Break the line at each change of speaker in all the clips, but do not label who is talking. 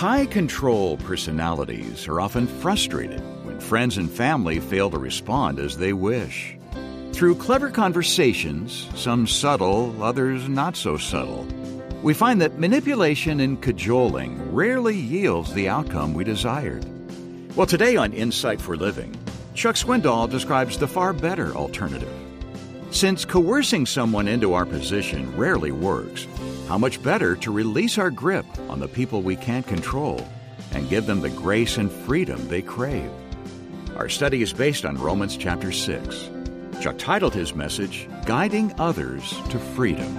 High control personalities are often frustrated when friends and family fail to respond as they wish. Through clever conversations, some subtle, others not so subtle, we find that manipulation and cajoling rarely yields the outcome we desired. Well, today on Insight for Living, Chuck Swindoll describes the far better alternative. Since coercing someone into our position rarely works, how much better to release our grip on the people we can't control and give them the grace and freedom they crave. Our study is based on Romans chapter 6. Chuck titled his message, Guiding Others to Freedom.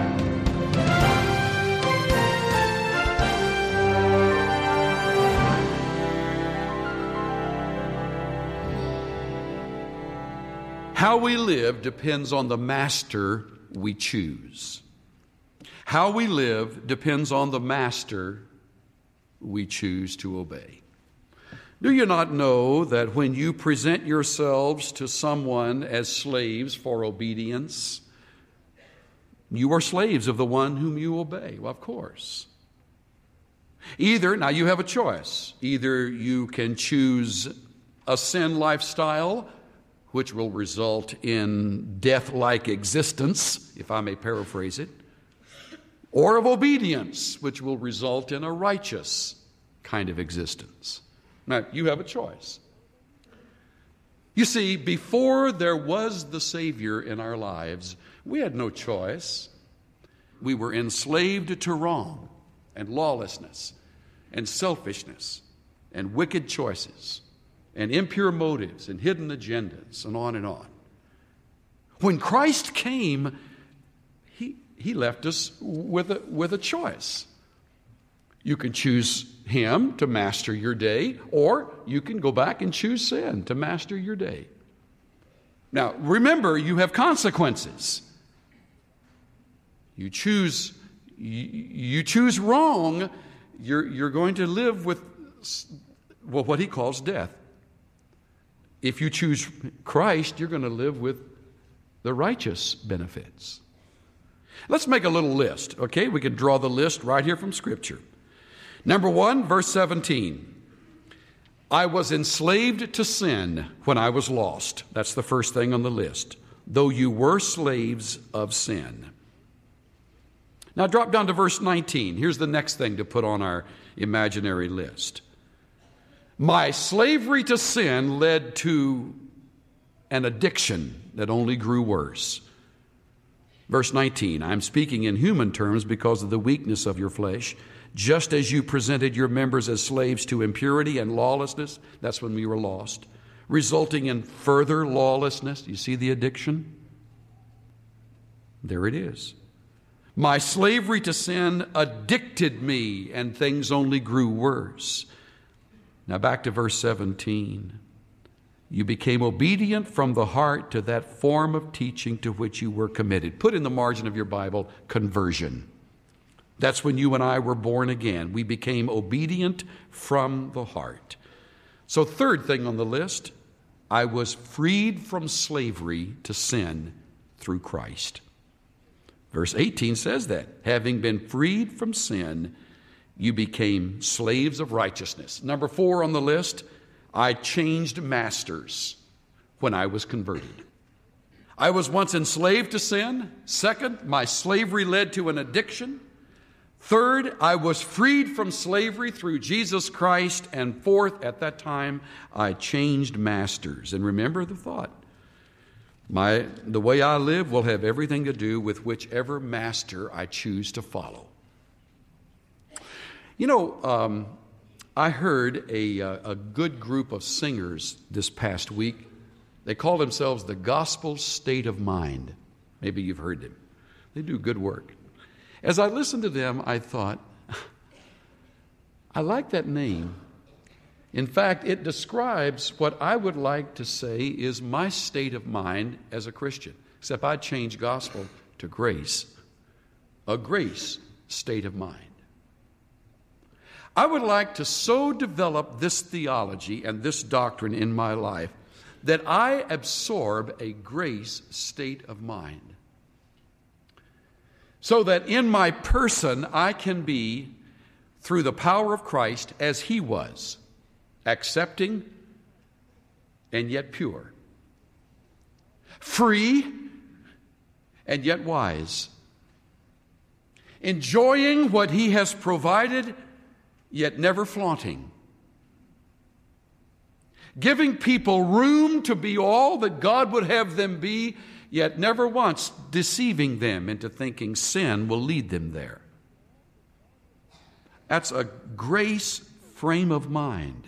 How we live depends on the master we choose. How we live depends on the master we choose to obey. Do you not know that when you present yourselves to someone as slaves for obedience, you are slaves of the one whom you obey? Well, of course. Now you have a choice. Either you can choose a sin lifestyle, which will result in death-like existence, if I may paraphrase it, or of obedience, which will result in a righteous kind of existence. Now, you have a choice. You see, before there was the Savior in our lives, we had no choice. We were enslaved to wrong and lawlessness and selfishness and wicked choices and impure motives and hidden agendas and on and on. When Christ came, He left us with a choice. You can choose Him to master your day, or you can go back and choose sin to master your day. Now, remember, you have consequences. You choose wrong, you're going to live with what He calls death. If you choose Christ, you're going to live with the righteous benefits. Let's make a little list, okay? We can draw the list right here from Scripture. Number 1, verse 17. I was enslaved to sin when I was lost. That's the first thing on the list. Though you were slaves of sin. Now drop down to verse 19. Here's the next thing to put on our imaginary list. My slavery to sin led to an addiction that only grew worse. Verse 19, I'm speaking in human terms because of the weakness of your flesh. Just as you presented your members as slaves to impurity and lawlessness, that's when we were lost, resulting in further lawlessness. You see the addiction? There it is. My slavery to sin addicted me, and things only grew worse. Now back to verse 17. You became obedient from the heart to that form of teaching to which you were committed. Put in the margin of your Bible, conversion. That's when you and I were born again. We became obedient from the heart. So third thing on the list, I was freed from slavery to sin through Christ. Verse 18 says that, having been freed from sin, you became slaves of righteousness. Number 4 on the list, I changed masters when I was converted. I was once enslaved to sin. Second, my slavery led to an addiction. Third, I was freed from slavery through Jesus Christ. And fourth, at that time, I changed masters. And remember the thought. The way I live will have everything to do with whichever master I choose to follow. You know, I heard a good group of singers this past week. They call themselves the Gospel State of Mind. Maybe you've heard them. They do good work. As I listened to them, I thought, I like that name. In fact, it describes what I would like to say is my state of mind as a Christian, except I changed gospel to grace, a grace state of mind. I would like to so develop this theology and this doctrine in my life that I absorb a grace state of mind, so that in my person I can be through the power of Christ as he was, accepting and yet pure, free and yet wise, enjoying what he has provided yet never flaunting, giving people room to be all that God would have them be, yet never once deceiving them into thinking sin will lead them there. That's a grace frame of mind.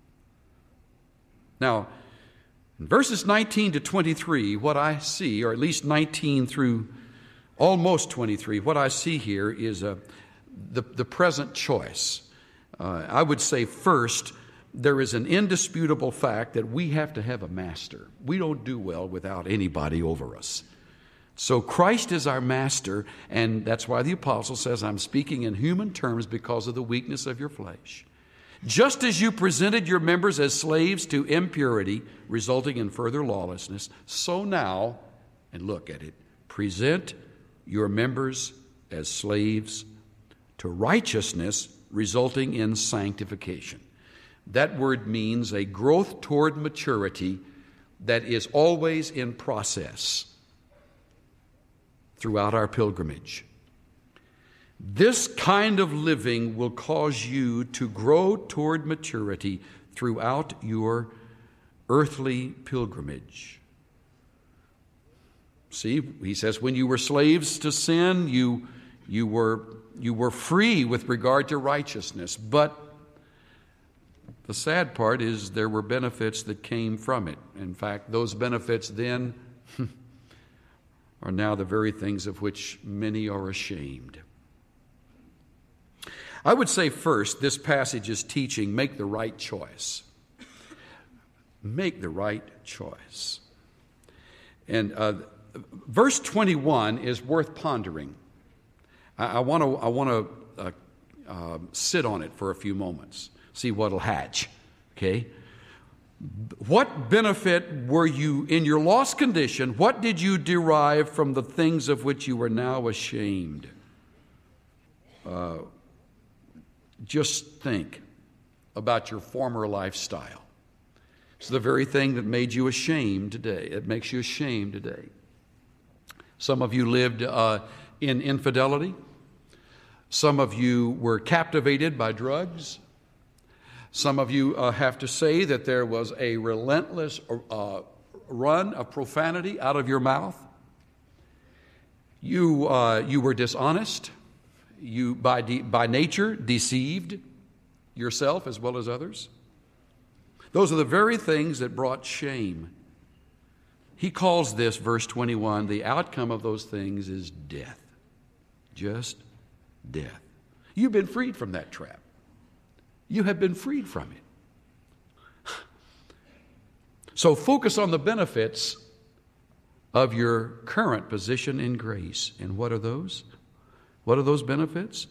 Now, in verses 19 to 23, what I see, or at least 19 through almost 23, what I see here is the present choice. I would say first, there is an indisputable fact that we have to have a master. We don't do well without anybody over us. So Christ is our master, and that's why the apostle says, I'm speaking in human terms because of the weakness of your flesh. Just as you presented your members as slaves to impurity, resulting in further lawlessness, so now, and look at it, present your members as slaves to righteousness, resulting in sanctification. That word means a growth toward maturity that is always in process throughout our pilgrimage. This kind of living will cause you to grow toward maturity throughout your earthly pilgrimage. See, he says, when you were slaves to sin, you were free with regard to righteousness. But the sad part is there were benefits that came from it. In fact, those benefits then are now the very things of which many are ashamed. I would say first, this passage is teaching, make the right choice. Make the right choice. And verse 21 is worth pondering. I want to sit on it for a few moments, see what'll hatch. Okay? What benefit were you, in your lost condition, what did you derive from the things of which you are now ashamed? Just think about your former lifestyle. It's the very thing that made you ashamed today. It makes you ashamed today. Some of you lived in infidelity. Some of you were captivated by drugs. Some of you have to say that there was a relentless run of profanity out of your mouth. You were dishonest. You, by nature, deceived yourself as well as others. Those are the very things that brought shame. He calls this, verse 21, the outcome of those things is death. Just death. You've been freed from that trap. You have been freed from it. So focus on the benefits of your current position in grace. And what are those? What are those benefits?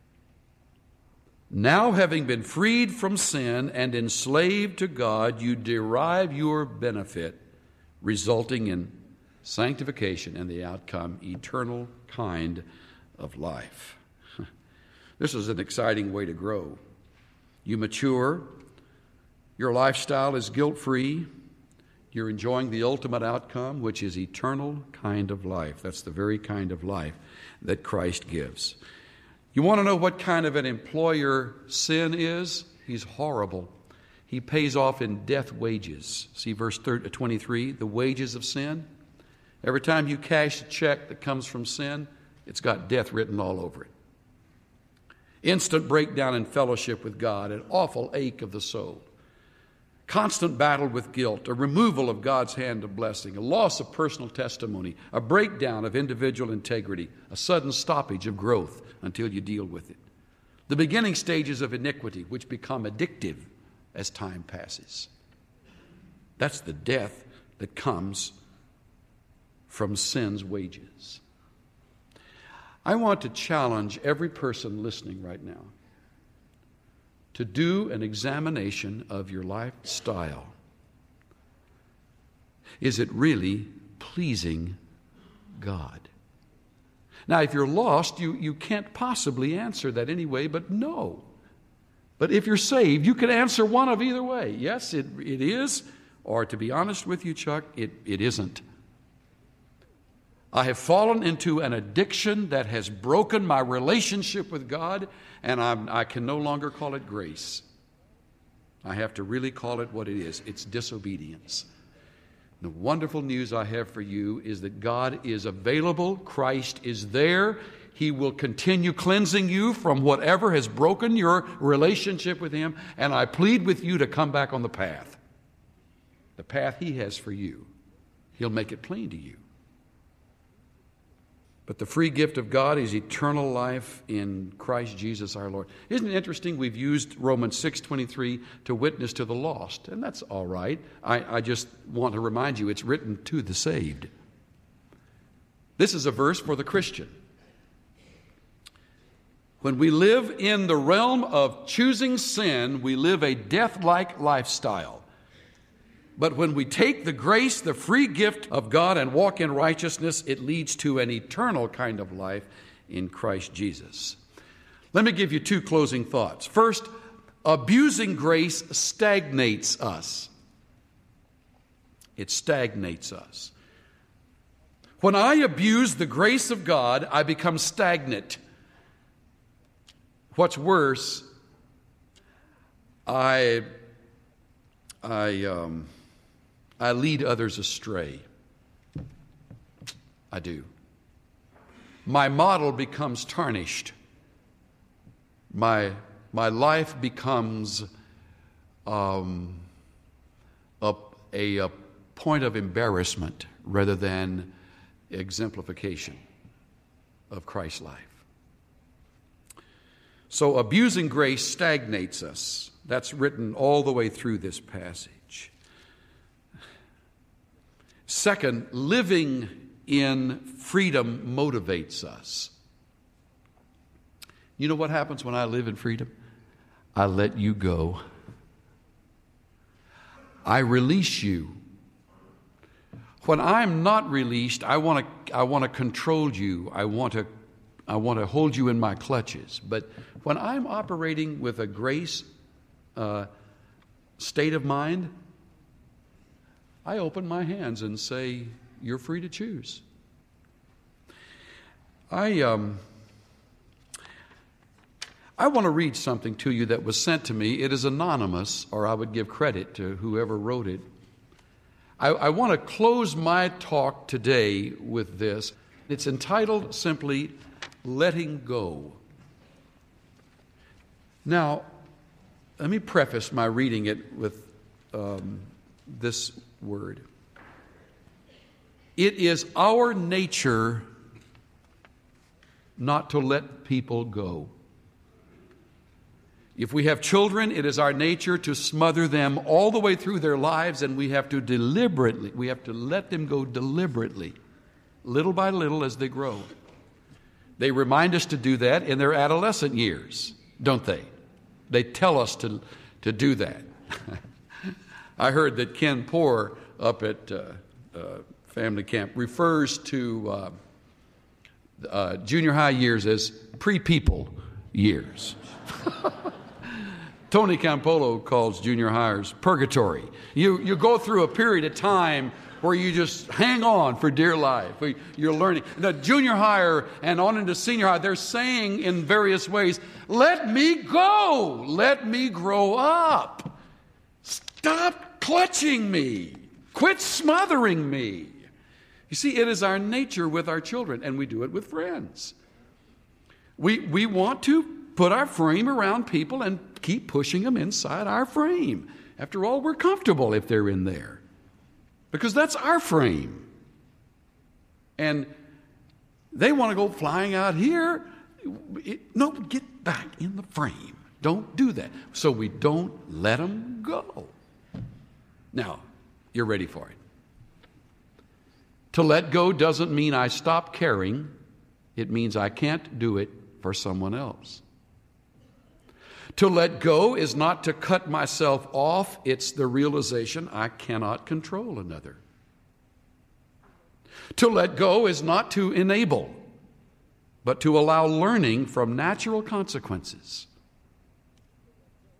Now, having been freed from sin and enslaved to God, you derive your benefit, resulting in sanctification and the outcome, eternal kind of life. This is an exciting way to grow. You mature. Your lifestyle is guilt-free. You're enjoying the ultimate outcome, which is eternal kind of life. That's the very kind of life that Christ gives. You want to know what kind of an employer sin is? He's horrible. He pays off in death wages. See verse 23, the wages of sin. Every time you cash a check that comes from sin, it's got death written all over it. Instant breakdown in fellowship with God, an awful ache of the soul. Constant battle with guilt, a removal of God's hand of blessing, a loss of personal testimony, a breakdown of individual integrity, a sudden stoppage of growth until you deal with it. The beginning stages of iniquity, which become addictive as time passes. That's the death that comes from sin's wages. I want to challenge every person listening right now to do an examination of your lifestyle. Is it really pleasing God? Now, if you're lost, you can't possibly answer that anyway, but no. But if you're saved, you can answer one of either way. Yes, it is, or to be honest with you, Chuck, it isn't. I have fallen into an addiction that has broken my relationship with God, and I can no longer call it grace. I have to really call it what it is. It's disobedience. The wonderful news I have for you is that God is available. Christ is there. He will continue cleansing you from whatever has broken your relationship with Him. And I plead with you to come back on the path He has for you. He'll make it plain to you. But the free gift of God is eternal life in Christ Jesus our Lord. Isn't it interesting? We've used Romans 6:23 to witness to the lost, and that's all right. I just want to remind you it's written to the saved. This is a verse for the Christian. When we live in the realm of choosing sin, we live a death-like lifestyle. But when we take the grace, the free gift of God, and walk in righteousness, it leads to an eternal kind of life in Christ Jesus. Let me give you two closing thoughts. First, abusing grace stagnates us. It stagnates us. When I abuse the grace of God, I become stagnant. What's worse, I lead others astray. I do. My model becomes tarnished. My life becomes a point of embarrassment rather than exemplification of Christ's life. So abusing grace stagnates us. That's written all the way through this passage. Second, living in freedom motivates us. You know what happens when I live in freedom? I let you go. I release you. When I'm not released, I want to control you. I want to hold you in my clutches. But when I'm operating with a grace state of mind, I open my hands and say, you're free to choose. I want to read something to you that was sent to me. It is anonymous, or I would give credit to whoever wrote it. I want to close my talk today with this. It's entitled simply, Letting Go. Now, let me preface my reading it with this word. It is our nature not to let people go. If we have children, it is our nature to smother them all the way through their lives, and we have to let them go deliberately, little by little as they grow. They remind us to do that in their adolescent years, don't they? They tell us to do that. I heard that Ken Poor up at family camp refers to junior high years as pre-people years. Tony Campolo calls junior hires purgatory. You go through a period of time where you just hang on for dear life. You're learning. The junior hire and on into senior hire, they're saying in various ways, let me go. Let me grow up. Stop clutching me. Quit smothering me. You see, it is our nature with our children, and we do it with friends. We want to put our frame around people and keep pushing them inside our frame. After all, we're comfortable if they're in there, because that's our frame. And they want to go flying out here. No, get back in the frame. Don't do that. So we don't let them go. Now, you're ready for it. To let go doesn't mean I stop caring. It means I can't do it for someone else. To let go is not to cut myself off. It's the realization I cannot control another. To let go is not to enable, but to allow learning from natural consequences.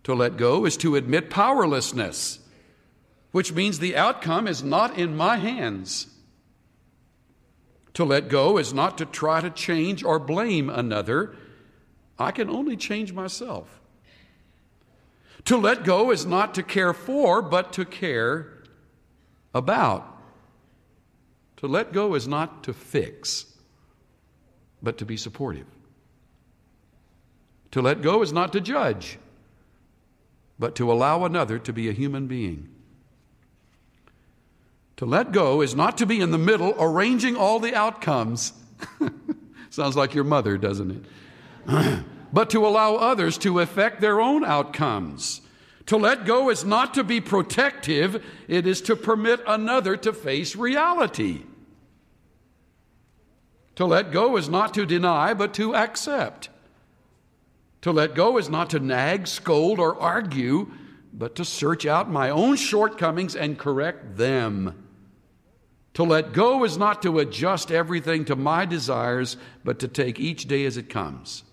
To let go is to admit powerlessness, which means the outcome is not in my hands. To let go is not to try to change or blame another. I can only change myself. To let go is not to care for, but to care about. To let go is not to fix, but to be supportive. To let go is not to judge, but to allow another to be a human being. To let go is not to be in the middle arranging all the outcomes. Sounds like your mother, doesn't it? But to allow others to effect their own outcomes. To let go is not to be protective, it is to permit another to face reality. To let go is not to deny, but to accept. To let go is not to nag, scold, or argue, but to search out my own shortcomings and correct them. To let go is not to adjust everything to my desires, but to take each day as it comes.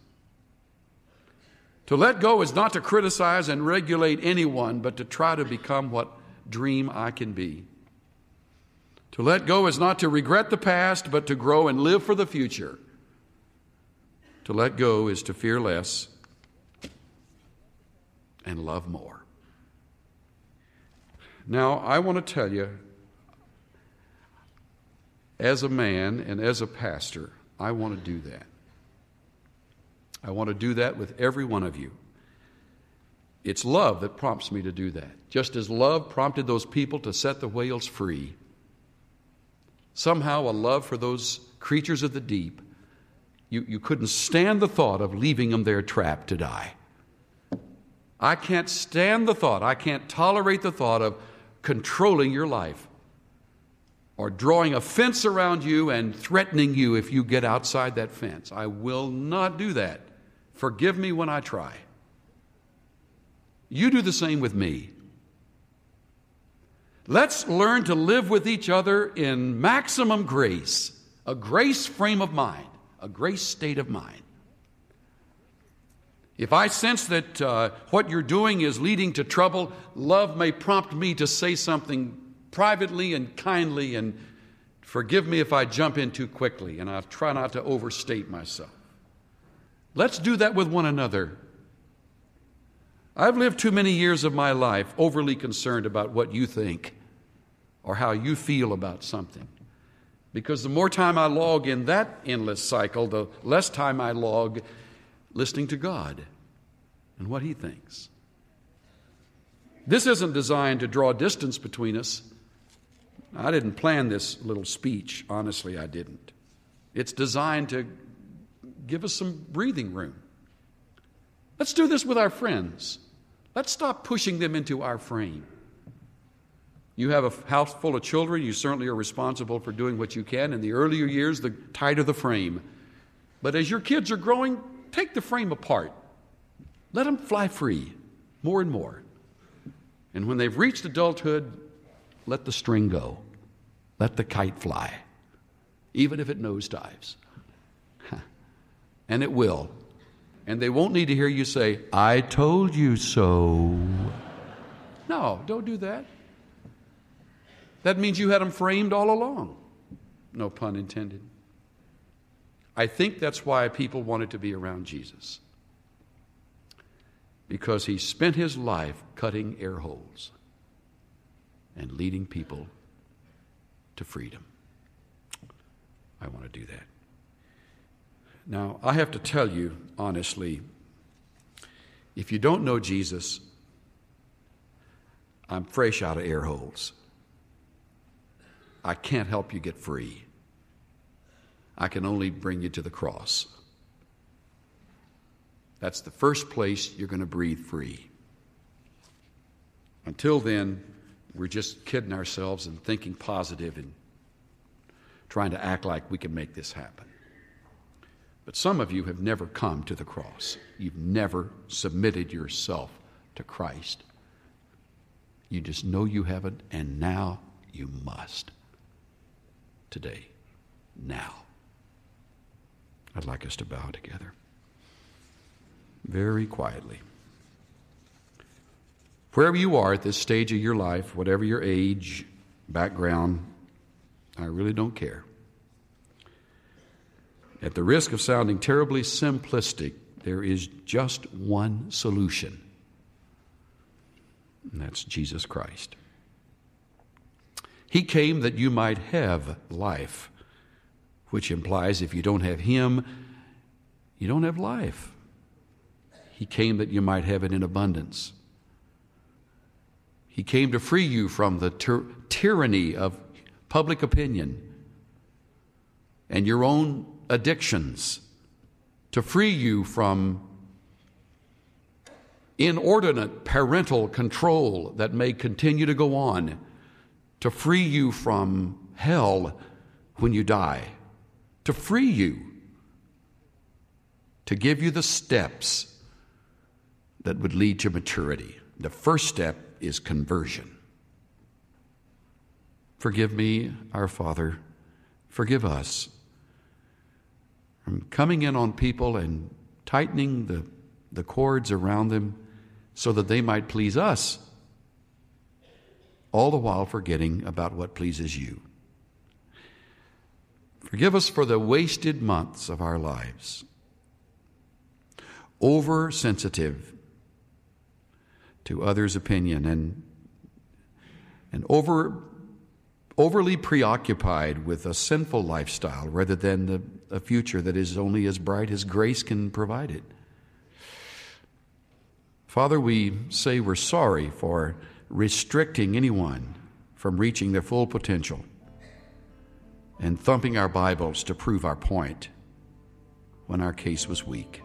To let go is not to criticize and regulate anyone, but to try to become what dream I can be. To let go is not to regret the past, but to grow and live for the future. To let go is to fear less and love more. Now, I want to tell you, as a man and as a pastor, I want to do that. I want to do that with every one of you. It's love that prompts me to do that. Just as love prompted those people to set the whales free, somehow a love for those creatures of the deep, you couldn't stand the thought of leaving them there trapped to die. I can't stand the thought, I can't tolerate the thought of controlling your life or drawing a fence around you and threatening you if you get outside that fence. I will not do that. Forgive me when I try. You do the same with me. Let's learn to live with each other in maximum grace, a grace frame of mind, a grace state of mind. If I sense that what you're doing is leading to trouble, love may prompt me to say something privately and kindly, and forgive me if I jump in too quickly, and I'll try not to overstate myself. Let's do that with one another. I've lived too many years of my life overly concerned about what you think or how you feel about something. Because the more time I log in that endless cycle, the less time I log listening to God and what He thinks. This isn't designed to draw distance between us. I didn't plan this little speech. Honestly, I didn't. It's designed to give us some breathing room. Let's do this with our friends. Let's stop pushing them into our frame. You have a house full of children. You certainly are responsible for doing what you can. In the earlier years, the tighter the frame. But as your kids are growing, take the frame apart. Let them fly free more and more. And when they've reached adulthood, let the string go. Let the kite fly, even if it nosedives. And it will. And they won't need to hear you say, "I told you so." No, don't do that. That means you had them framed all along. No pun intended. I think that's why people wanted to be around Jesus. Because He spent His life cutting air holes and leading people to freedom. I want to do that. Now, I have to tell you, honestly, if you don't know Jesus, I'm fresh out of air holes. I can't help you get free. I can only bring you to the cross. That's the first place you're going to breathe free. Until then, we're just kidding ourselves and thinking positive and trying to act like we can make this happen. But some of you have never come to the cross. You've never submitted yourself to Christ. You just know you haven't, and now you must. Today. Now. I'd like us to bow together. Very quietly. Wherever you are at this stage of your life, whatever your age, background, I really don't care. At the risk of sounding terribly simplistic, there is just one solution, and that's Jesus Christ. He came that you might have life, which implies if you don't have Him, you don't have life. He came that you might have it in abundance. He came to free you from the tyranny of public opinion and your own addictions, to free you from inordinate parental control that may continue to go on, to free you from hell when you die, to free you, to give you the steps that would lead to maturity. The first step is conversion. Forgive me, our Father, forgive us. From coming in on people and tightening the cords around them so that they might please us, all the while forgetting about what pleases you. Forgive us for the wasted months of our lives, oversensitive to others' opinion and overly preoccupied with a sinful lifestyle rather than a future that is only as bright as grace can provide it. Father, we say we're sorry for restricting anyone from reaching their full potential and thumping our Bibles to prove our point when our case was weak.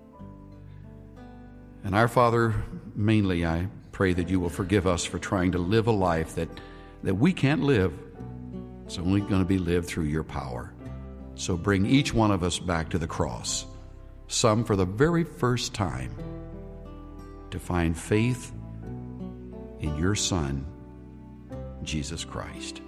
And our Father, mainly I pray that you will forgive us for trying to live a life that we can't live. It's only going to be lived through your power. So bring each one of us back to the cross, some for the very first time, to find faith in your Son, Jesus Christ.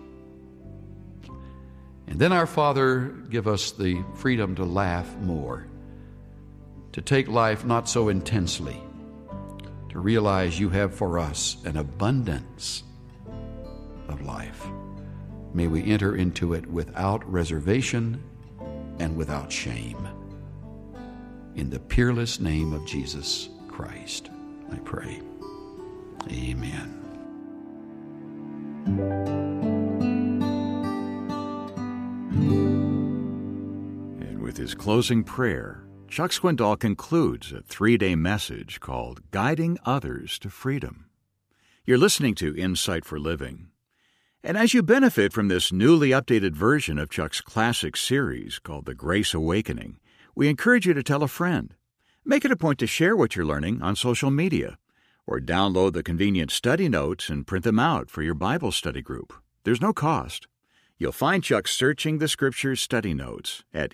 And then, our Father, give us the freedom to laugh more, to take life not so intensely, to realize you have for us an abundance of life. May we enter into it without reservation and without shame. In the peerless name of Jesus Christ, I pray. Amen.
And with his closing prayer, Chuck Swindoll concludes a 3-day message called Guiding Others to Freedom. You're listening to Insight for Living. And as you benefit from this newly updated version of Chuck's classic series called The Grace Awakening, we encourage you to tell a friend. Make it a point to share what you're learning on social media, or download the convenient study notes and print them out for your Bible study group. There's no cost. You'll find Chuck Searching the Scriptures study notes at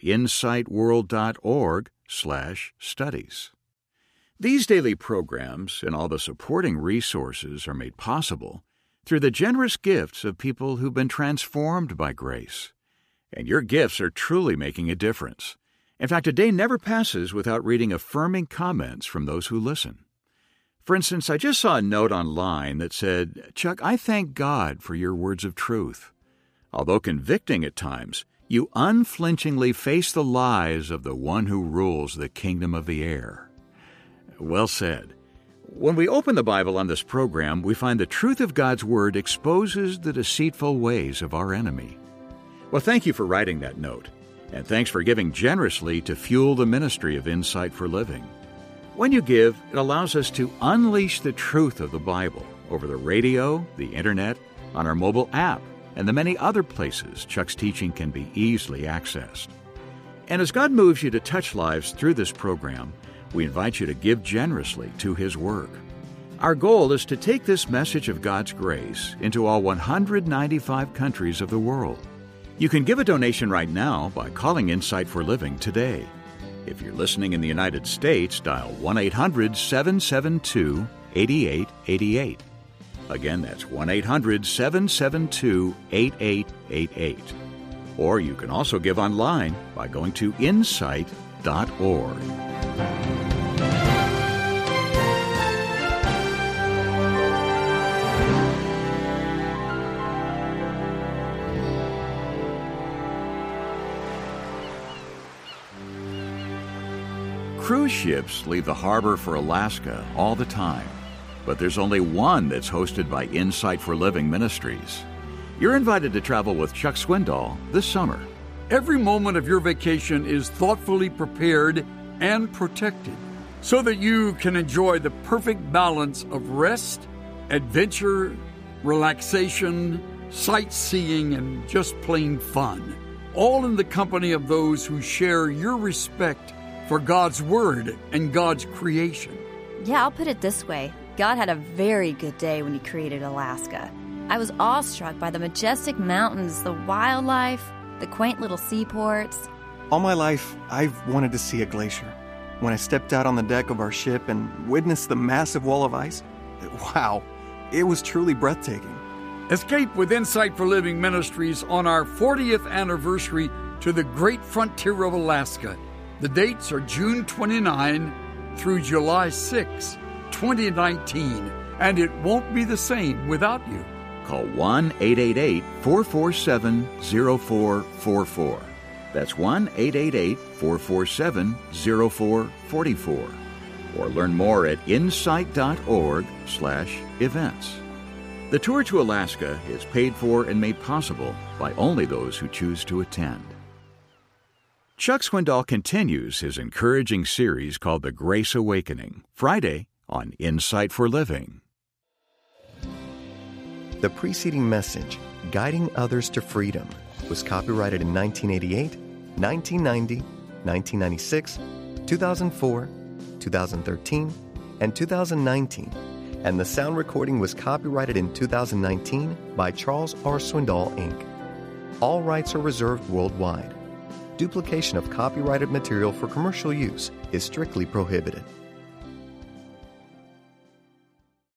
insightworld.org/studies. These daily programs and all the supporting resources are made possible through the generous gifts of people who've been transformed by grace. And your gifts are truly making a difference. In fact, a day never passes without reading affirming comments from those who listen. For instance, I just saw a note online that said, "Chuck, I thank God for your words of truth. Although convicting at times, you unflinchingly face the lies of the one who rules the kingdom of the air." Well said. When we open the Bible on this program, we find the truth of God's Word exposes the deceitful ways of our enemy. Well, thank you for writing that note, and thanks for giving generously to fuel the ministry of Insight for Living. When you give, it allows us to unleash the truth of the Bible over the radio, the internet, on our mobile app, and the many other places Chuck's teaching can be easily accessed. And as God moves you to touch lives through this program, we invite you to give generously to His work. Our goal is to take this message of God's grace into all 195 countries of the world. You can give a donation right now by calling Insight for Living today. If you're listening in the United States, dial 1-800-772-8888. Again, that's 1-800-772-8888. Or you can also give online by going to insight.org. Cruise ships leave the harbor for Alaska all the time, but there's only one that's hosted by Insight for Living Ministries. You're invited to travel with Chuck Swindoll this summer.
Every moment of your vacation is thoughtfully prepared and protected so that you can enjoy the perfect balance of rest, adventure, relaxation, sightseeing, and just plain fun, all in the company of those who share your respect for God's Word and God's creation.
Yeah, I'll put it this way. God had a very good day when He created Alaska. I was awestruck by the majestic mountains, the wildlife, the quaint little seaports.
All my life, I've wanted to see a glacier. When I stepped out on the deck of our ship and witnessed the massive wall of ice, wow, it was truly breathtaking.
Escape with Insight for Living Ministries on our 40th anniversary to the great frontier of Alaska. The dates are June 29 through July 6, 2019, and it won't be the same without you.
Call 1-888-447-0444. That's 1-888-447-0444. Or learn more at insight.org/events. The tour to Alaska is paid for and made possible by only those who choose to attend. Chuck Swindoll continues his encouraging series called The Grace Awakening, Friday on Insight for Living.
The preceding message, Guiding Others to Freedom, was copyrighted in 1988, 1990, 1996, 2004, 2013, and 2019, and the sound recording was copyrighted in 2019 by Charles R. Swindoll, Inc. All rights are reserved worldwide. Duplication of copyrighted material for commercial use is strictly prohibited.